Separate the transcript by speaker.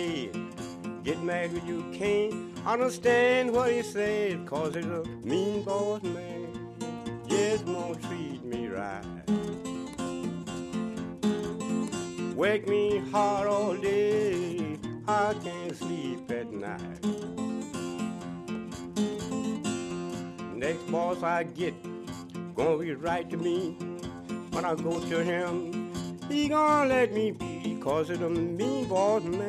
Speaker 1: head. Get mad when you can't understand what he said, 'cause he's a mean boss man, just won't treat me right. Wake me hard all day, I can't sleep at night. Next boss I get, gonna be right to me. When I go to him, he gonna let me be, 'cause he's a mean boss man,